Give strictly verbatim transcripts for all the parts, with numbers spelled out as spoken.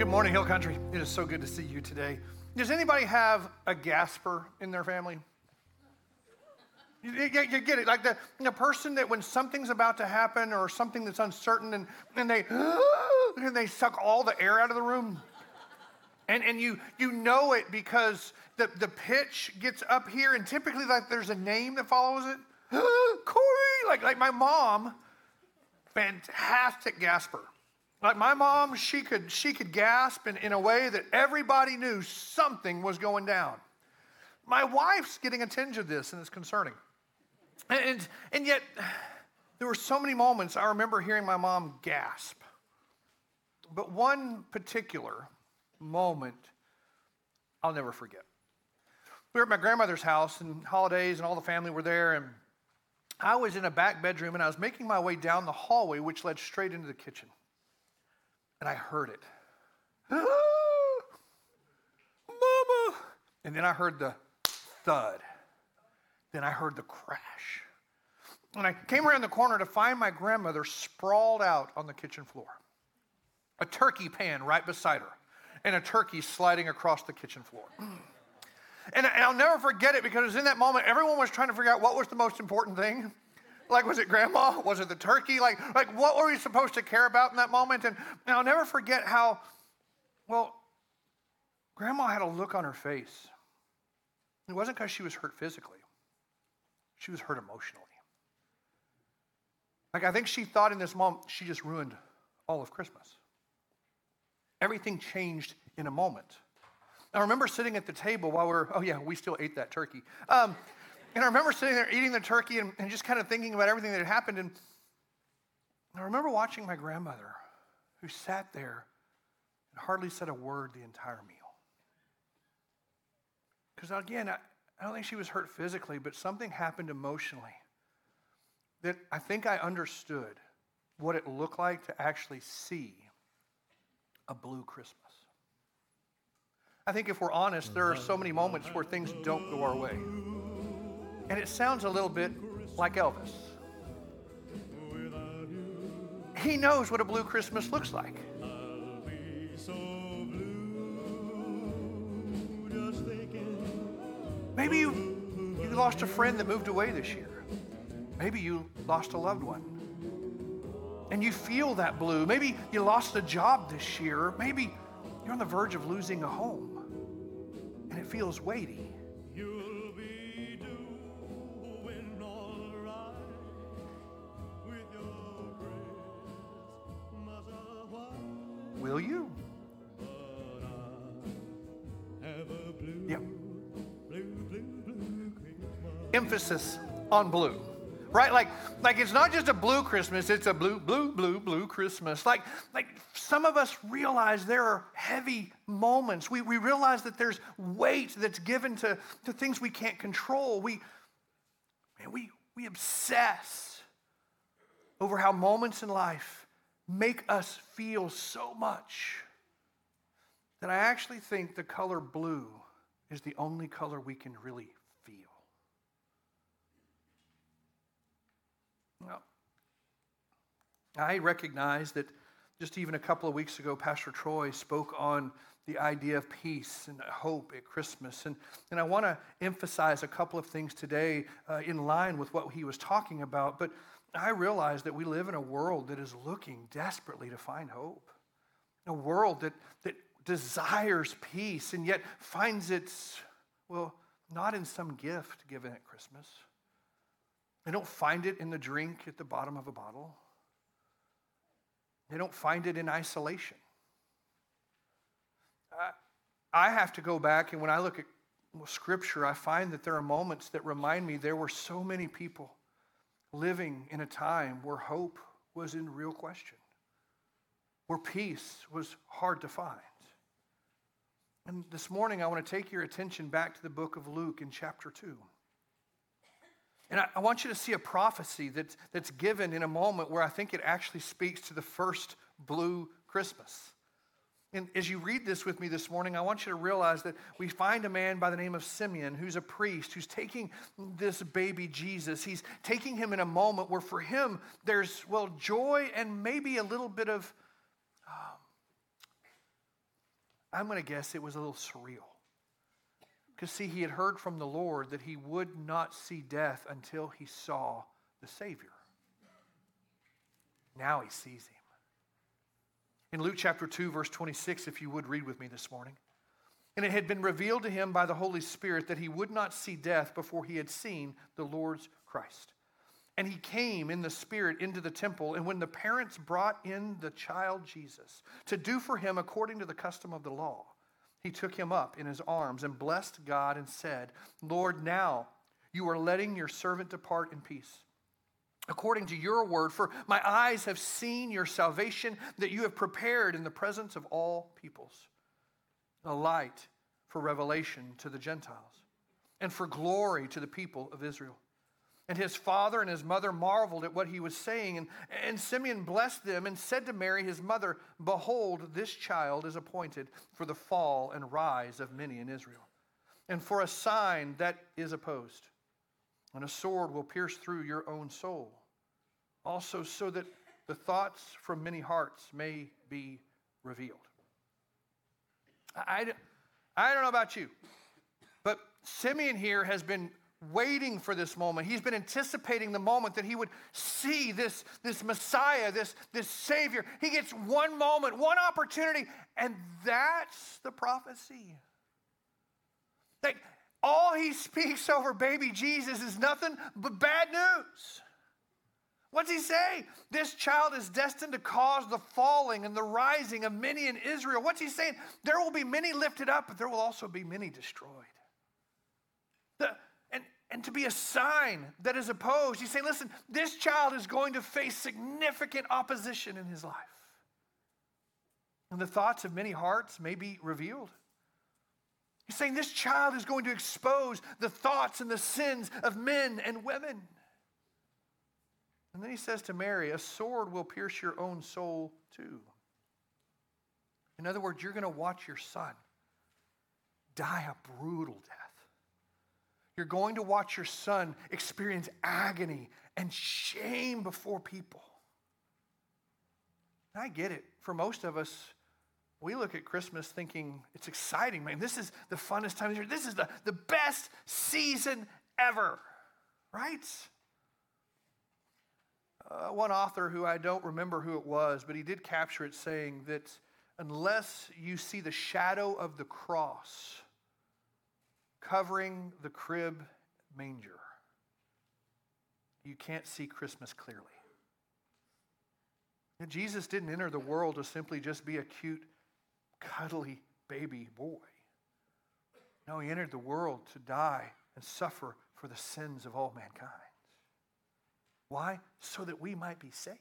Good morning, Hill Country. It is so good to see you today. Does anybody have a gasper in their family? You, you, you get it, like the, the person that when something's about to happen or something that's uncertain and, and they and they suck all the air out of the room. And and you you know it because the, the pitch gets up here and typically like there's a name that follows it. Corey, like like my mom, fantastic gasper. Like my mom, she could she could gasp in, in a way that everybody knew something was going down. My wife's getting a tinge of this, and it's concerning. And, and yet, there were so many moments I remember hearing my mom gasp. But one particular moment I'll never forget. We were at my grandmother's house, and holidays, and all the family were there, and I was in a back bedroom, and I was making my way down the hallway, which led straight into the kitchen. And I heard it. Ah, Mama! And then I heard the thud. Then I heard the crash. And I came around the corner to find my grandmother sprawled out on the kitchen floor. A turkey pan right beside her. And a turkey sliding across the kitchen floor. And I'll never forget it because in that moment, everyone was trying to figure out what was the most important thing. Like, was it grandma? Was it the turkey? Like, like what were we supposed to care about in that moment? And, and I'll never forget how, well, grandma had a look on her face. It wasn't because she was hurt physically. She was hurt emotionally. Like, I think she thought in this moment, she just ruined all of Christmas. Everything changed in a moment. I remember sitting at the table while we were, oh yeah, we still ate that turkey. Um, And I remember sitting there eating the turkey and, and just kind of thinking about everything that had happened. And I remember watching my grandmother who sat there and hardly said a word the entire meal. Because again, I, I don't think she was hurt physically, but something happened emotionally that I think I understood what it looked like to actually see a blue Christmas. I think if we're honest, there are so many moments where things don't go our way. And it sounds a little bit like Elvis. He knows what a blue Christmas looks like. Maybe you, you lost a friend that moved away this year. Maybe you lost a loved one. And you feel that blue. Maybe you lost a job this year. Maybe you're on the verge of losing a home. And it feels weighty. Will you? Yeah. Emphasis on blue, right? Like, like it's not just a blue Christmas, it's a blue, blue, blue, blue Christmas. Like, like some of us realize there are heavy moments. We, we realize that there's weight that's given to, to things we can't control. We, man, we, we obsess over how moments in life make us feel so much that I actually think the color blue is the only color we can really feel. Now, I recognize that just even a couple of weeks ago, Pastor Troy spoke on the idea of peace and hope at Christmas. And, and I want to emphasize a couple of things today uh, in line with what he was talking about. But I realize that we live in a world that is looking desperately to find hope. A world that, that desires peace and yet finds its, well, not in some gift given at Christmas. They don't find it in the drink at the bottom of a bottle. They don't find it in isolation. I, I have to go back, and when I look at Scripture, I find that there are moments that remind me there were so many people living in a time where hope was in real question, where peace was hard to find. And this morning, I want to take your attention back to the book of Luke in chapter two. And I, I want you to see a prophecy that's, that's given in a moment where I think it actually speaks to the first blue Christmas. And as you read this with me this morning, I want you to realize that we find a man by the name of Simeon who's a priest, who's taking this baby Jesus. He's taking him in a moment where for him there's, well, joy and maybe a little bit of um, I'm going to guess it was a little surreal. Because, see, he had heard from the Lord that he would not see death until he saw the Savior. Now he sees him. In Luke chapter two, verse twenty-six, if you would read with me this morning. And it had been revealed to him by the Holy Spirit that he would not see death before he had seen the Lord's Christ. And he came in the Spirit into the temple, and when the parents brought in the child Jesus to do for him according to the custom of the law, he took him up in his arms and blessed God and said, Lord, now you are letting your servant depart in peace, according to your word, for my eyes have seen your salvation that you have prepared in the presence of all peoples, a light for revelation to the Gentiles and for glory to the people of Israel. And his father and his mother marveled at what he was saying. And, and Simeon blessed them and said to Mary, his mother, behold, this child is appointed for the fall and rise of many in Israel, and for a sign that is opposed. And a sword will pierce through your own soul, also so that the thoughts from many hearts may be revealed. I, I don't know about you, but Simeon here has been waiting for this moment. He's been anticipating the moment that he would see this, this Messiah, this, this Savior. He gets one moment, one opportunity, and that's the prophecy. Like, all he speaks over baby Jesus is nothing but bad news. What's he say? This child is destined to cause the falling and the rising of many in Israel. What's he saying? There will be many lifted up, but there will also be many destroyed. The, and, and to be a sign that is opposed. He's saying, listen, this child is going to face significant opposition in his life. And the thoughts of many hearts may be revealed. He's saying this child is going to expose the thoughts and the sins of men and women. And then he says to Mary, a sword will pierce your own soul too. In other words, you're going to watch your son die a brutal death. You're going to watch your son experience agony and shame before people. And I get it. For most of us, we look at Christmas thinking it's exciting, man. This is the funnest time of year. This is the, the best season ever, right? Uh, one author who I don't remember who it was, but he did capture it saying that unless you see the shadow of the cross covering the crib manger, you can't see Christmas clearly. And Jesus didn't enter the world to simply just be a cute, cuddly baby boy. No, he entered the world to die and suffer for the sins of all mankind. Why? So that we might be saved.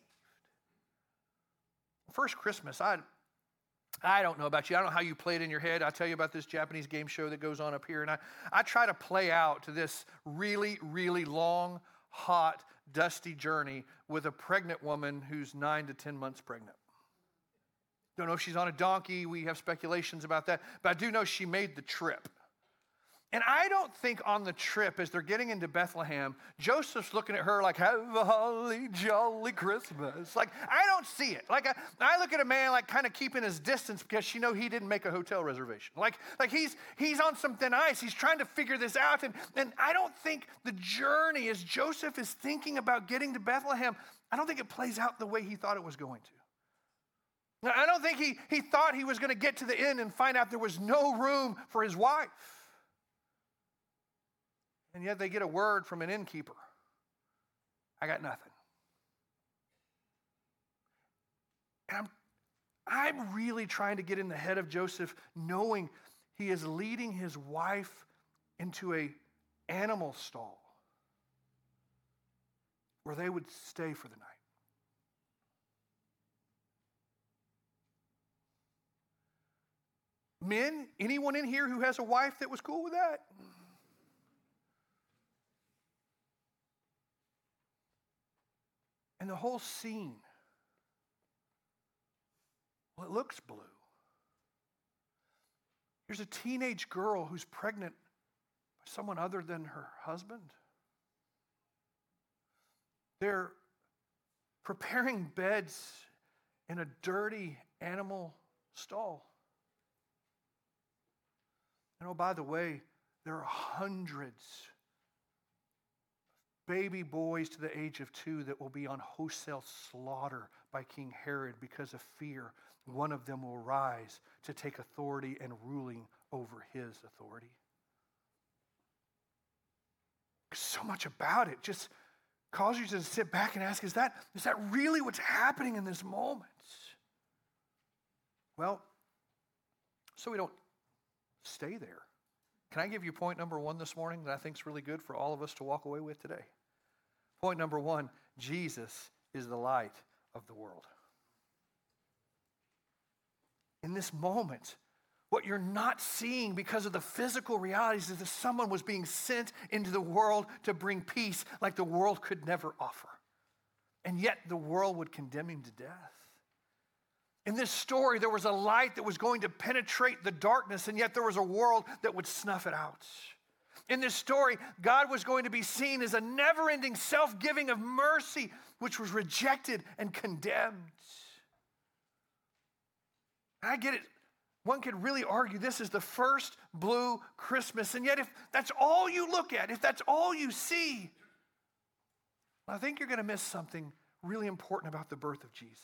First Christmas, I, I don't know about you. I don't know how you play it in your head. I tell you about this Japanese game show that goes on up here, and I, I try to play out to this really, really long, hot, dusty journey with a pregnant woman who's nine to ten months pregnant. Don't know if she's on a donkey. We have speculations about that, but I do know she made the trip. And I don't think on the trip, as they're getting into Bethlehem, Joseph's looking at her like, have a holly jolly Christmas. Like, I don't see it. Like, I, I look at a man like kind of keeping his distance because she know he didn't make a hotel reservation. Like, like he's he's on some thin ice. He's trying to figure this out. And, and I don't think the journey, as Joseph is thinking about getting to Bethlehem, I don't think it plays out the way he thought it was going to. Now, I don't think he, he thought he was going to get to the inn and find out there was no room for his wife. And yet they get a word from an innkeeper. I got nothing. And I'm, I'm really trying to get in the head of Joseph, knowing he is leading his wife into an animal stall where they would stay for the night. Men, anyone in here who has a wife that was cool with that? And the whole scene, well, it looks blue. Here's a teenage girl who's pregnant by someone other than her husband. They're preparing beds in a dirty animal stall. And oh, by the way, there are hundreds of baby boys to the age of two that will be on wholesale slaughter by King Herod because of fear. One of them will rise to take authority and ruling over his authority. So much about it just causes you to sit back and ask, is that, is that really what's happening in this moment? Well, so we don't stay there. Can I give you point number one this morning that I think is really good for all of us to walk away with today? Point number one, Jesus is the light of the world. In this moment, what you're not seeing because of the physical realities is that someone was being sent into the world to bring peace like the world could never offer. And yet the world would condemn him to death. In this story, there was a light that was going to penetrate the darkness, and yet there was a world that would snuff it out. In this story, God was going to be seen as a never-ending self-giving of mercy, which was rejected and condemned. And I get it. One could really argue this is the first blue Christmas. And yet if that's all you look at, if that's all you see, I think you're going to miss something really important about the birth of Jesus.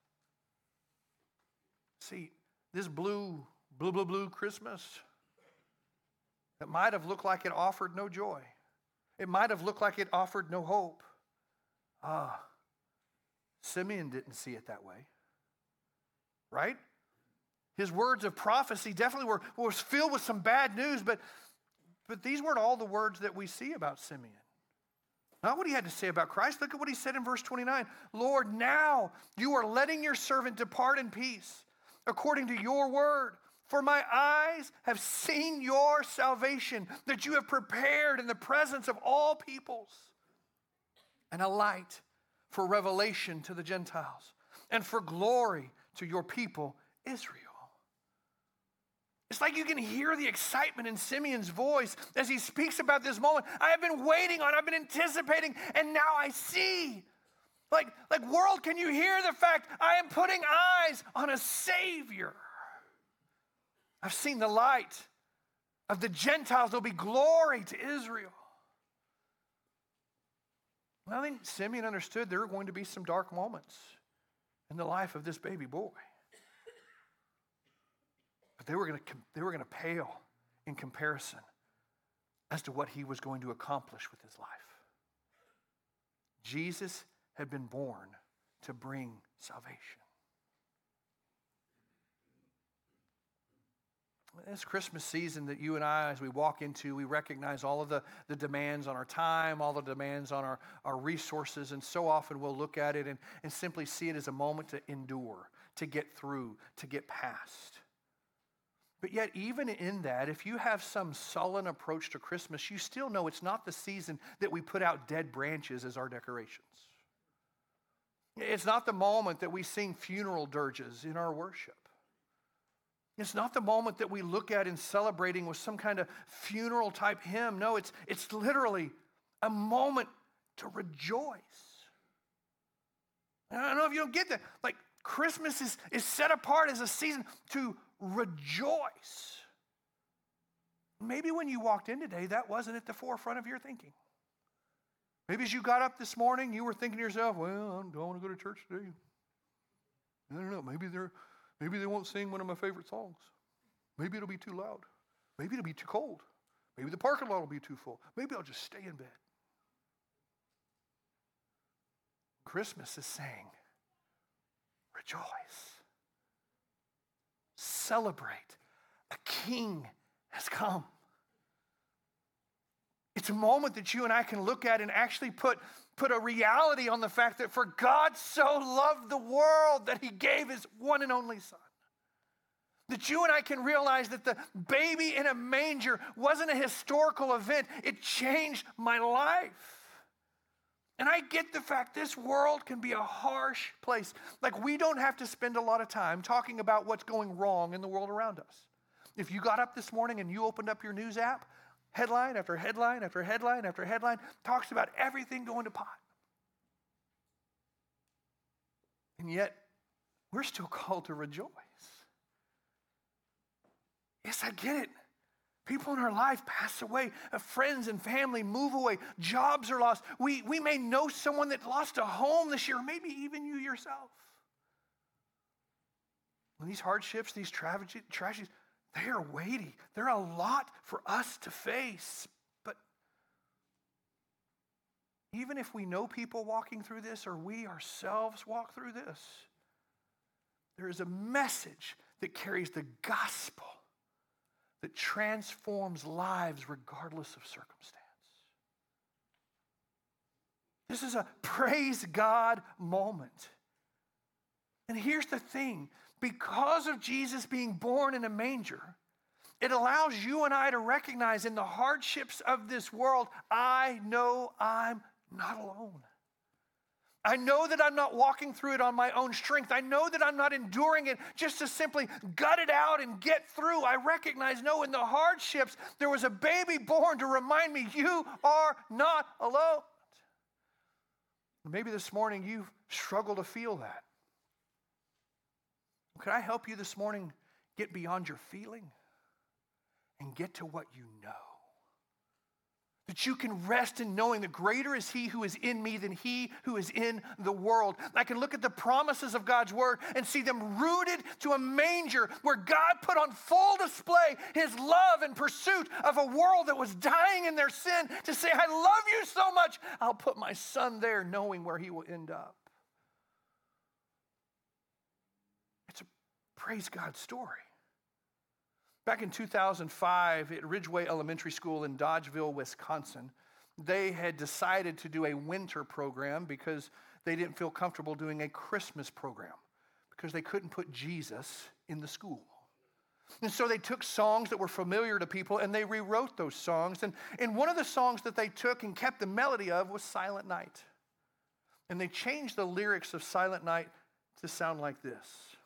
See, this blue, blue, blue, blue Christmas, it might have looked like it offered no joy. It might have looked like it offered no hope. Ah, Simeon didn't see it that way, right? His words of prophecy definitely were, was filled with some bad news, but, but these weren't all the words that we see about Simeon. Not what he had to say about Christ. Look at what he said in verse twenty-nine. Lord, now you are letting your servant depart in peace, according to your word. For my eyes have seen your salvation, that you have prepared in the presence of all peoples, and a light for revelation to the Gentiles, and for glory to your people, Israel. It's like you can hear the excitement in Simeon's voice as he speaks about this moment. I have been waiting on, I've been anticipating, and now I see. Like, like world, can you hear the fact I am putting eyes on a Savior? I've seen the light of the Gentiles. There'll be glory to Israel. Well, I think Simeon understood there were going to be some dark moments in the life of this baby boy. But they were going to, they were going to pale in comparison as to what he was going to accomplish with his life. Jesus had been born to bring salvation. This Christmas season that you and I, as we walk into, we recognize all of the, the demands on our time, all the demands on our, our resources, and so often we'll look at it and, and simply see it as a moment to endure, to get through, to get past. But yet, even in that, if you have some sullen approach to Christmas, you still know it's not the season that we put out dead branches as our decorations. It's not the moment that we sing funeral dirges in our worship. It's not the moment that we look at in celebrating with some kind of funeral type hymn. No, it's, it's literally a moment to rejoice. And I don't know if you don't get that. Like, Christmas is, is set apart as a season to rejoice. Maybe when you walked in today, that wasn't at the forefront of your thinking. Maybe as you got up this morning, you were thinking to yourself, well, I don't want to go to church today. I don't know, maybe they're, maybe they won't sing one of my favorite songs. Maybe it'll be too loud. Maybe it'll be too cold. Maybe the parking lot will be too full. Maybe I'll just stay in bed. Christmas is saying, rejoice. Celebrate. A king has come. It's a moment that you and I can look at and actually put, put a reality on the fact that for God so loved the world that he gave his one and only son. That you and I can realize that the baby in a manger wasn't a historical event. It changed my life. And I get the fact this world can be a harsh place. Like, we don't have to spend a lot of time talking about what's going wrong in the world around us. If you got up this morning and you opened up your news app, headline after headline after headline after headline talks about everything going to pot. And yet, we're still called to rejoice. Yes, I get it. People in our life pass away. Uh, friends and family move away. Jobs are lost. We, we may know someone that lost a home this year, maybe even you yourself. When these hardships, these tragedies, tragedies, they are weighty. They're a lot for us to face. But even if we know people walking through this or we ourselves walk through this, there is a message that carries the gospel that transforms lives regardless of circumstance. This is a praise God moment. And here's the thing, because of Jesus being born in a manger, it allows you and I to recognize in the hardships of this world, I know I'm not alone. I know that I'm not walking through it on my own strength. I know that I'm not enduring it just to simply gut it out and get through. I recognize, no, in the hardships, there was a baby born to remind me, you are not alone. Maybe this morning you struggle to feel that. Could I help you this morning get beyond your feeling and get to what you know? That you can rest in knowing that greater is he who is in me than he who is in the world. I can look at the promises of God's word and see them rooted to a manger where God put on full display his love and pursuit of a world that was dying in their sin to say, I love you so much, I'll put my son there knowing where he will end up. It's a praise God story. Back in two thousand five at Ridgeway Elementary School in Dodgeville, Wisconsin, they had decided to do a winter program because they didn't feel comfortable doing a Christmas program because they couldn't put Jesus in the school. And so they took songs that were familiar to people and they rewrote those songs. And, and one of the songs that they took and kept the melody of was Silent Night. And they changed the lyrics of Silent Night to sound like this.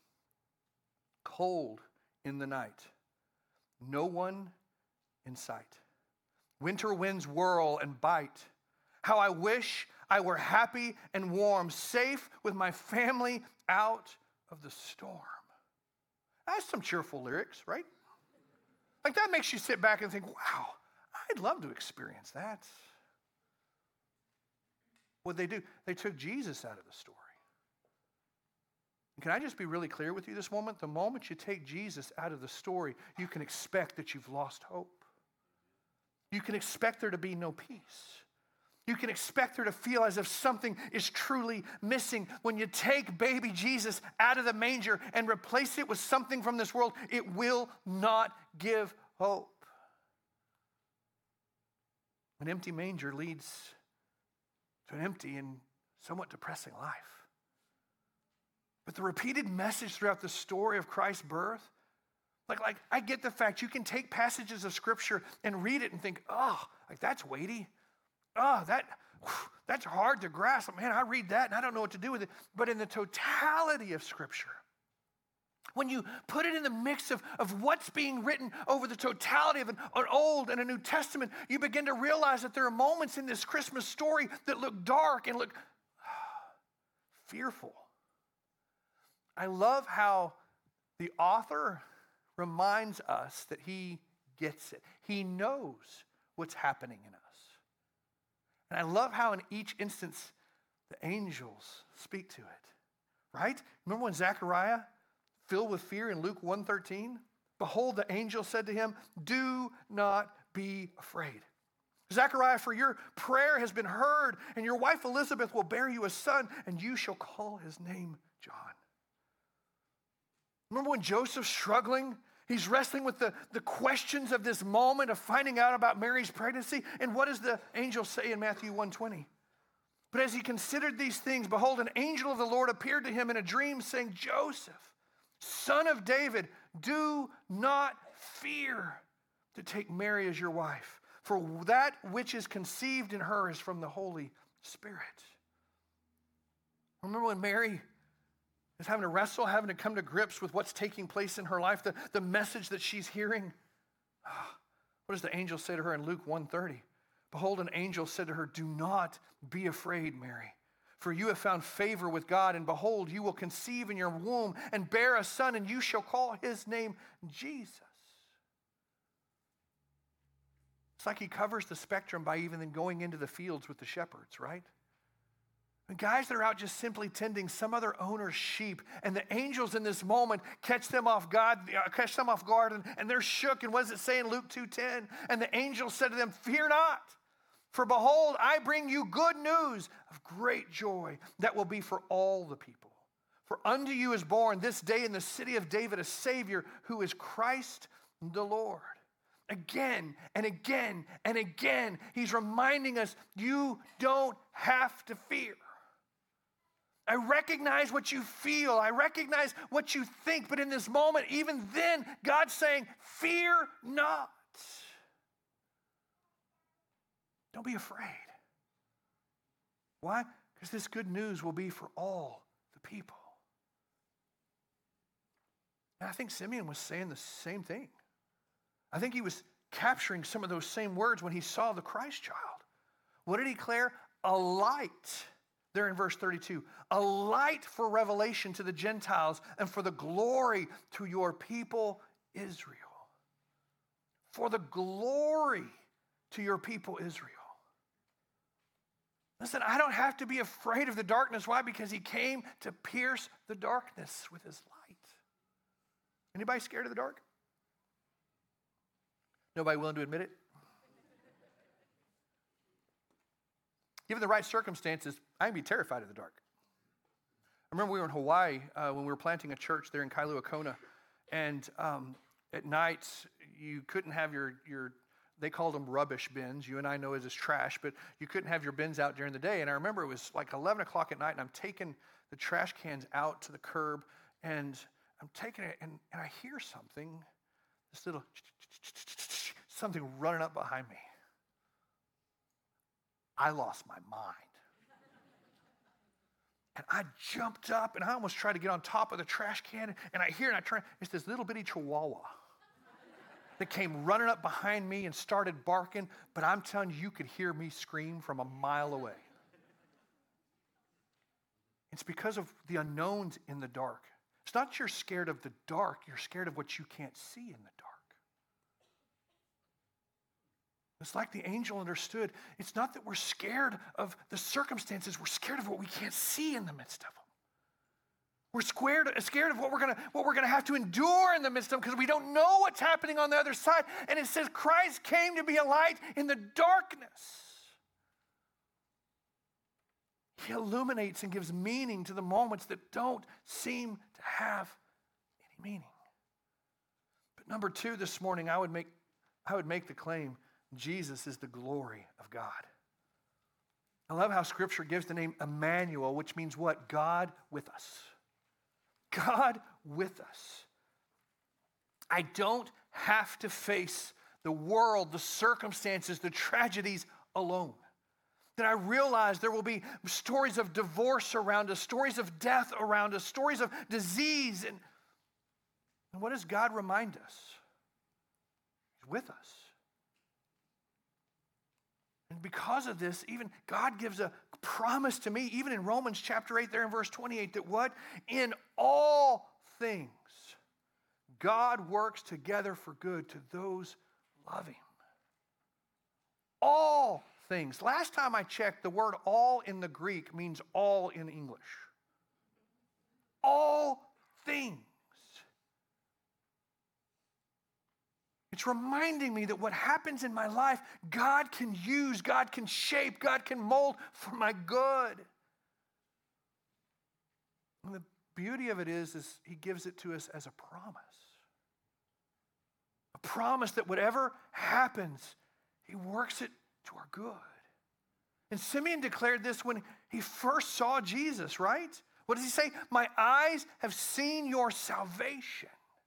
Cold in the night. No one in sight. Winter winds whirl and bite. How I wish I were happy and warm, safe with my family out of the storm. That's some cheerful lyrics, right? Like that makes you sit back and think, wow, I'd love to experience that. What they do, they took Jesus out of the story. Can I just be really clear with you this moment? The moment you take Jesus out of the story, you can expect that you've lost hope. You can expect there to be no peace. You can expect there to feel as if something is truly missing. When you take baby Jesus out of the manger and replace it with something from this world, it will not give hope. An empty manger leads to an empty and somewhat depressing life. But the repeated message throughout the story of Christ's birth, like, like I get the fact you can take passages of Scripture and read it and think, oh, like that's weighty. Oh, that, that's hard to grasp. Man, I read that and I don't know what to do with it. But in the totality of Scripture, when you put it in the mix of, of what's being written over the totality of an, an Old and a New Testament, you begin to realize that there are moments in this Christmas story that look dark and look fearful. I love how the author reminds us that he gets it. He knows what's happening in us. And I love how in each instance the angels speak to it, right? Remember when Zechariah, filled with fear in Luke one thirteen, behold, the angel said to him, do not be afraid. Zechariah, for your prayer has been heard, and your wife Elizabeth will bear you a son, and you shall call his name John. Remember when Joseph's struggling? He's wrestling with the, the questions of this moment of finding out about Mary's pregnancy. And what does the angel say in Matthew one twenty? But as he considered these things, behold, an angel of the Lord appeared to him in a dream, saying, Joseph, son of David, do not fear to take Mary as your wife, for that which is conceived in her is from the Holy Spirit. Remember when Mary is having to wrestle, having to come to grips with what's taking place in her life, the, the message that she's hearing. What does the angel say to her in Luke one thirty? Behold, an angel said to her, do not be afraid, Mary, for you have found favor with God, and behold, you will conceive in your womb and bear a son, and you shall call his name Jesus. It's like he covers the spectrum by even then going into the fields with the shepherds, right? And guys that are out just simply tending some other owner's sheep, and the angels in this moment catch them off guard, uh, catch them off guard, and, and they're shook. And what does it say in Luke two ten? And the angel said to them, "Fear not, for behold, I bring you good news of great joy that will be for all the people. For unto you is born this day in the city of David a Savior, who is Christ the Lord." Again and again and again, he's reminding us, you don't have to fear. I recognize what you feel. I recognize what you think. But in this moment, even then, God's saying, fear not. Don't be afraid. Why? Because this good news will be for all the people. And I think Simeon was saying the same thing. I think he was capturing some of those same words when he saw the Christ child. What did he declare? A light. There in verse thirty-two, a light for revelation to the Gentiles and for the glory to your people Israel. For the glory to your people Israel. Listen, I don't have to be afraid of the darkness. Why? Because he came to pierce the darkness with his light. Anybody scared of the dark? Nobody willing to admit it? Given the right circumstances, I can be terrified of the dark. I remember we were in Hawaii uh, when we were planting a church there in Kailua Kona, and um, at night you couldn't have your, your, they called them rubbish bins. You and I know it as trash, but you couldn't have your bins out during the day. And I remember it was like eleven o'clock at night, and I'm taking the trash cans out to the curb, and I'm taking it, and, and I hear something, this little something running up behind me. I lost my mind. And I jumped up, and I almost tried to get on top of the trash can, and I hear, and I turn, it's this little bitty chihuahua that came running up behind me and started barking, but I'm telling you, you could hear me scream from a mile away. It's because of the unknowns in the dark. It's not that you're scared of the dark, you're scared of what you can't see in the dark. It's like the angel understood. It's not that we're scared of the circumstances. We're scared of what we can't see in the midst of them. We're scared, scared of what we're gonna what we're gonna have to endure in the midst of them because we don't know what's happening on the other side. And it says Christ came to be a light in the darkness. He illuminates and gives meaning to the moments that don't seem to have any meaning. But number two, this morning, I would make I would make the claim. Jesus is the glory of God. I love how Scripture gives the name Emmanuel, which means what? God with us. God with us. I don't have to face the world, the circumstances, the tragedies alone. That I realize there will be stories of divorce around us, stories of death around us, stories of disease. And, and what does God remind us? He's with us. And because of this, even God gives a promise to me, even in Romans chapter eight, there in verse twenty-eight, that what? In all things, God works together for good to those who love Him. All things. Last time I checked, the word all in the Greek means all in English. All things. It's reminding me that what happens in my life, God can use, God can shape, God can mold for my good. And the beauty of it is, is He gives it to us as a promise. A promise that whatever happens, He works it to our good. And Simeon declared this when he first saw Jesus, right? What does he say? My eyes have seen your salvation.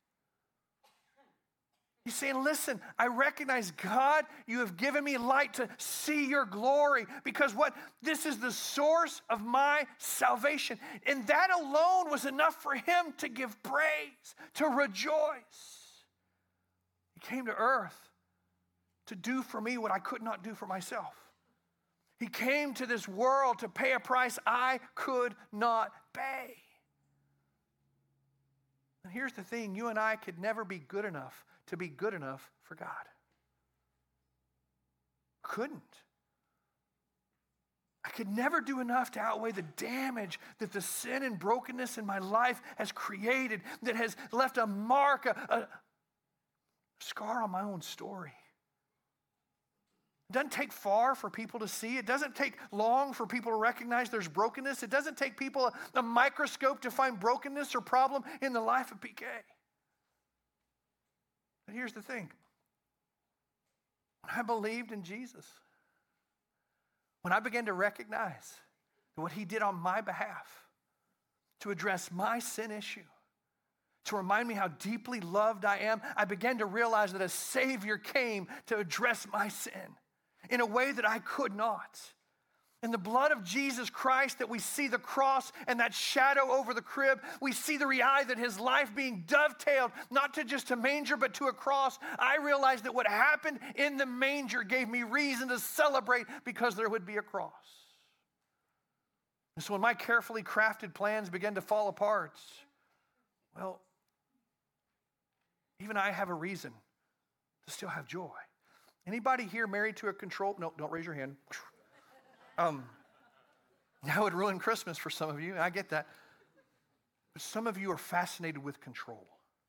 He's saying, listen, I recognize, God, you have given me light to see your glory because what? This is the source of my salvation. And that alone was enough for him to give praise, to rejoice. He came to earth to do for me what I could not do for myself. He came to this world to pay a price I could not pay. And here's the thing, you and I could never be good enough to be good enough for God. Couldn't. I could never do enough to outweigh the damage that the sin and brokenness in my life has created, that has left a mark, a, a scar on my own story. It doesn't take far for people to see. It doesn't take long for people to recognize there's brokenness. It doesn't take people a, a microscope to find brokenness or problem in the life of P K. But here's the thing. When I believed in Jesus, when I began to recognize that what he did on my behalf to address my sin issue, to remind me how deeply loved I am, I began to realize that a Savior came to address my sin in a way that I could not. In the blood of Jesus Christ, that we see the cross and that shadow over the crib. We see the reality that his life being dovetailed, not to just a manger, but to a cross. I realized that what happened in the manger gave me reason to celebrate because there would be a cross. And so when my carefully crafted plans began to fall apart, well, even I have a reason to still have joy. Anybody here married to a control? No, don't raise your hand. Um, that would ruin Christmas for some of you. I get that. But some of you are fascinated with control.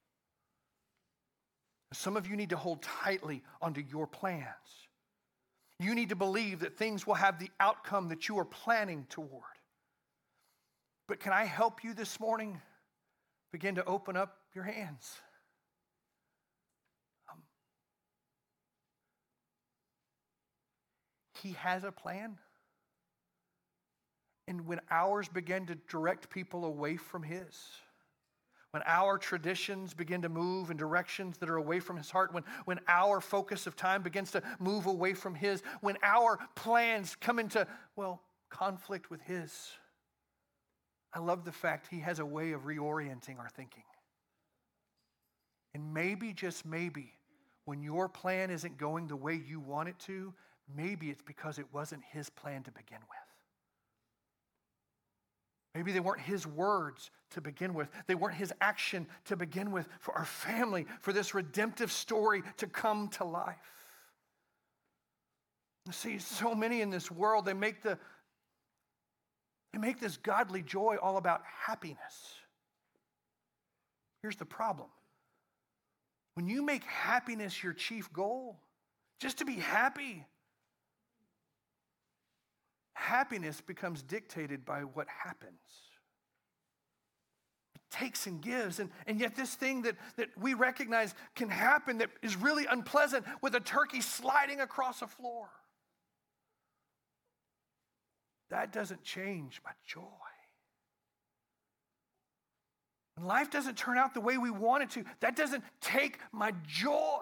Some of you need to hold tightly onto your plans. You need to believe that things will have the outcome that you are planning toward. But can I help you this morning? Begin to open up your hands. Um, he has a plan. And when ours begin to direct people away from his, when our traditions begin to move in directions that are away from his heart, when, when our focus of time begins to move away from his, when our plans come into, well, conflict with his, I love the fact he has a way of reorienting our thinking. And maybe, just maybe, when your plan isn't going the way you want it to, maybe it's because it wasn't his plan to begin with. Maybe they weren't his words to begin with. They weren't his action to begin with for our family, for this redemptive story to come to life. You see, so many in this world, they make the they make this godly joy all about happiness. Here's the problem. When you make happiness your chief goal, just to be happy, happiness becomes dictated by what happens. It takes and gives, and, and yet this thing that, that we recognize can happen that is really unpleasant with a turkey sliding across a floor. That doesn't change my joy. When life doesn't turn out the way we want it to, that doesn't take my joy.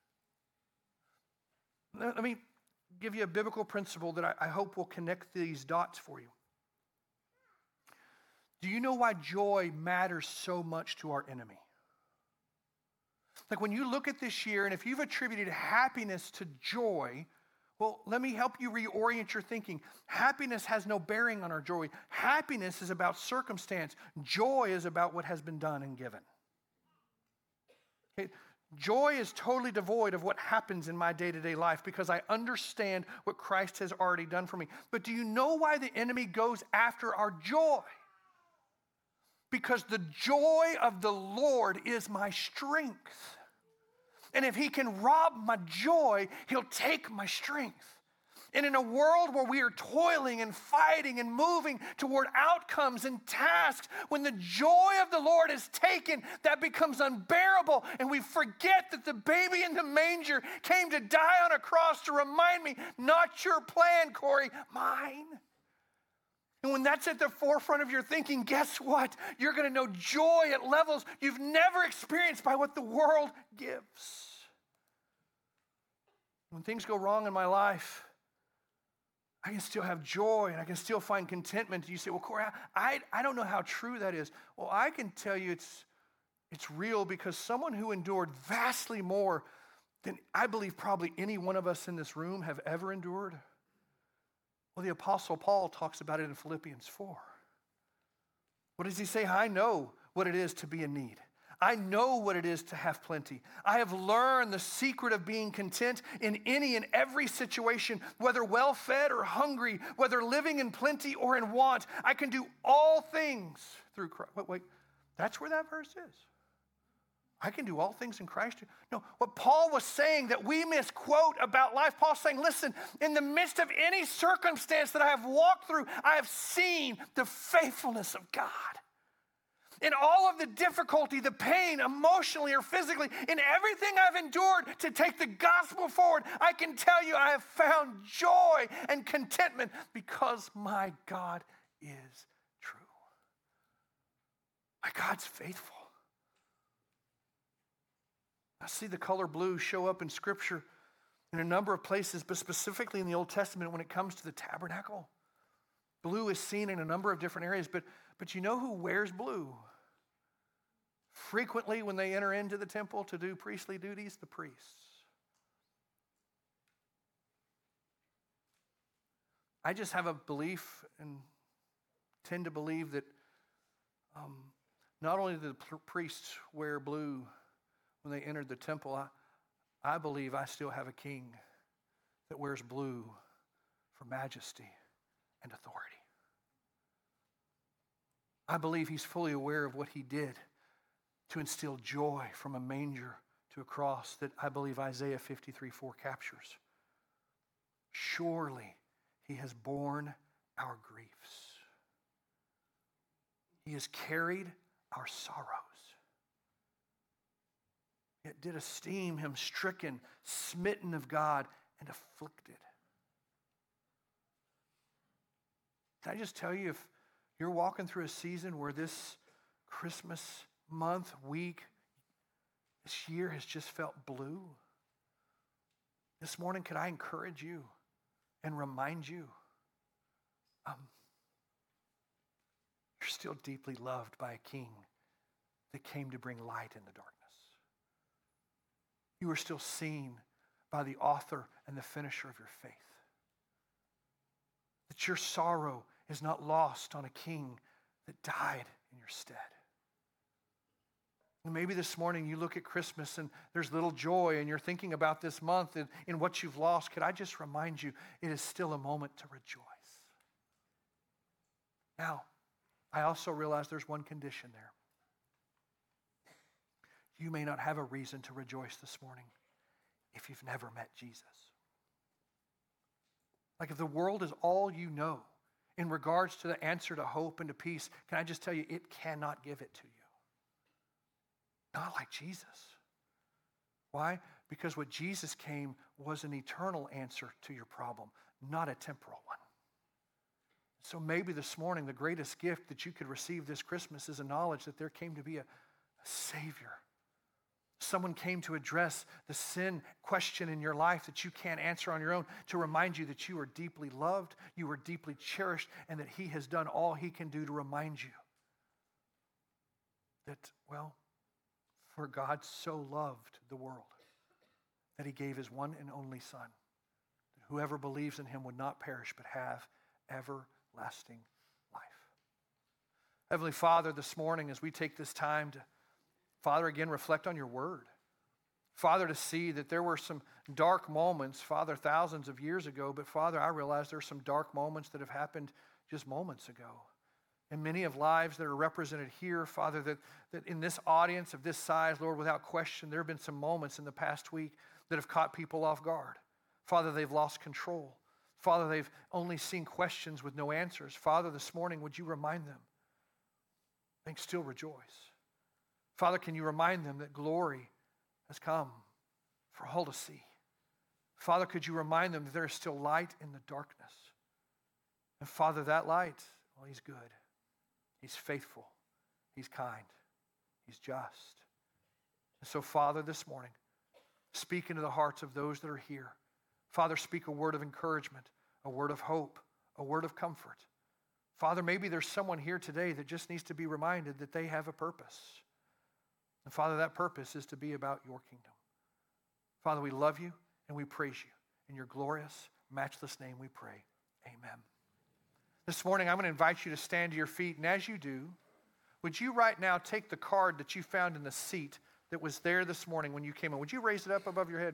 Let me give you a biblical principle that I, I hope will connect these dots for you. Do you know why joy matters so much to our enemy? Like when you look at this year, and if you've attributed happiness to joy, well, let me help you reorient your thinking. Happiness has no bearing on our joy. Happiness is about circumstance. Joy is about what has been done and given. Okay? Joy is totally devoid of what happens in my day-to-day life because I understand what Christ has already done for me. But do you know why the enemy goes after our joy? Because the joy of the Lord is my strength. And if he can rob my joy, he'll take my strength. And in a world where we are toiling and fighting and moving toward outcomes and tasks, when the joy of the Lord is taken, that becomes unbearable. And we forget that the baby in the manger came to die on a cross to remind me, not your plan, Corey, mine. And when that's at the forefront of your thinking, guess what? You're going to know joy at levels you've never experienced by what the world gives. When things go wrong in my life, I can still have joy and I can still find contentment. You say, well, Corey, I, I don't know how true that is. Well, I can tell you it's, it's real because someone who endured vastly more than I believe probably any one of us in this room have ever endured. Well, the Apostle Paul talks about it in Philippians four. What does he say? I know what it is to be in need. I know what it is to have plenty. I have learned the secret of being content in any and every situation, whether well-fed or hungry, whether living in plenty or in want. I can do all things through Christ. Wait, wait, that's where that verse is. I can do all things in Christ. No, what Paul was saying that we misquote about life, Paul's saying, listen, in the midst of any circumstance that I have walked through, I have seen the faithfulness of God. In all of the difficulty, the pain, emotionally or physically, in everything I've endured to take the gospel forward, I can tell you I have found joy and contentment because my God is true. My God's faithful. I see the color blue show up in Scripture in a number of places, but specifically in the Old Testament when it comes to the tabernacle. Blue is seen in a number of different areas, but, but you know who wears blue? Frequently when they enter into the temple to do priestly duties, the priests. I just have a belief and tend to believe that um, not only do the priests wear blue when they entered the temple, I, I believe I still have a king that wears blue for majesty and authority. I believe he's fully aware of what he did to instill joy from a manger to a cross that I believe Isaiah fifty-three four captures. Surely he has borne our griefs. He has carried our sorrows. Yet did esteem him stricken, smitten of God, and afflicted. Can I just tell you, if you're walking through a season where this Christmas month, week, this year has just felt blue, this morning, could I encourage you and remind you, um, you're still deeply loved by a king that came to bring light in the darkness. You are still seen by the author and the finisher of your faith. That your sorrow is not lost on a king that died in your stead. And maybe this morning you look at Christmas and there's little joy and you're thinking about this month and in what you've lost. Could I just remind you, it is still a moment to rejoice. Now, I also realize there's one condition there. You may not have a reason to rejoice this morning if you've never met Jesus. Like if the world is all you know in regards to the answer to hope and to peace, can I just tell you, it cannot give it to you. Not like Jesus. Why? Because what Jesus came was an eternal answer to your problem, not a temporal one. So maybe this morning the greatest gift that you could receive this Christmas is a knowledge that there came to be a, a Savior. Someone came to address the sin question in your life that you can't answer on your own, to remind you that you are deeply loved, you are deeply cherished, and that he has done all he can do to remind you that, well, for God so loved the world that he gave his one and only Son, that whoever believes in him would not perish but have everlasting life. Heavenly Father, this morning as we take this time to, Father, again, reflect on your word. Father, to see that there were some dark moments, Father, thousands of years ago, but Father, I realize there are some dark moments that have happened just moments ago. And many of lives that are represented here, Father, that, that in this audience of this size, Lord, without question, there have been some moments in the past week that have caught people off guard. Father, they've lost control. Father, they've only seen questions with no answers. Father, this morning, would you remind them? They can still rejoice. Father, can you remind them that glory has come for all to see? Father, could you remind them that there is still light in the darkness? And Father, that light, well, he's good. He's faithful. He's kind. He's just. And so, Father, this morning, speak into the hearts of those that are here. Father, speak a word of encouragement, a word of hope, a word of comfort. Father, maybe there's someone here today that just needs to be reminded that they have a purpose. And Father, that purpose is to be about your kingdom. Father, we love you and we praise you. In your glorious, matchless name we pray. Amen. This morning, I'm going to invite you to stand to your feet. And as you do, would you right now take the card that you found in the seat that was there this morning when you came in? Would you raise it up above your head?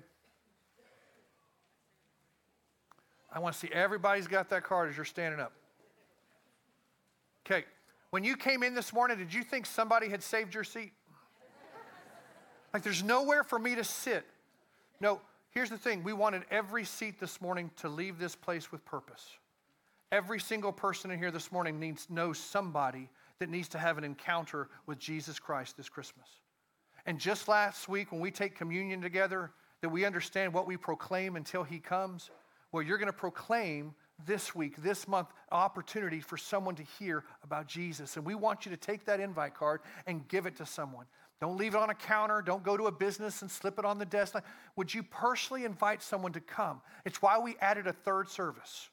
I want to see everybody's got that card as you're standing up. Okay. When you came in this morning, did you think somebody had saved your seat? Like there's nowhere for me to sit. No, here's the thing. We wanted every seat this morning to leave this place with purpose. Every single person in here this morning needs knows somebody that needs to have an encounter with Jesus Christ this Christmas. And just last week when we take communion together, that we understand what we proclaim until he comes, well, you're going to proclaim this week, this month, opportunity for someone to hear about Jesus. And we want you to take that invite card and give it to someone. Don't leave it on a counter. Don't go to a business and slip it on the desk. Would you personally invite someone to come? It's why we added a third service.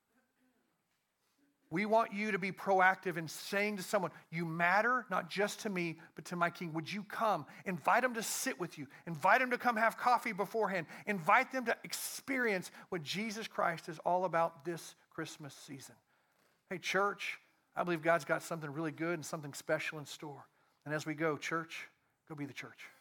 We want you to be proactive in saying to someone, you matter not just to me, but to my King. Would you come? Invite them to sit with you. Invite them to come have coffee beforehand. Invite them to experience what Jesus Christ is all about this Christmas season. Hey, church, I believe God's got something really good and something special in store. And as we go, church, go be the church.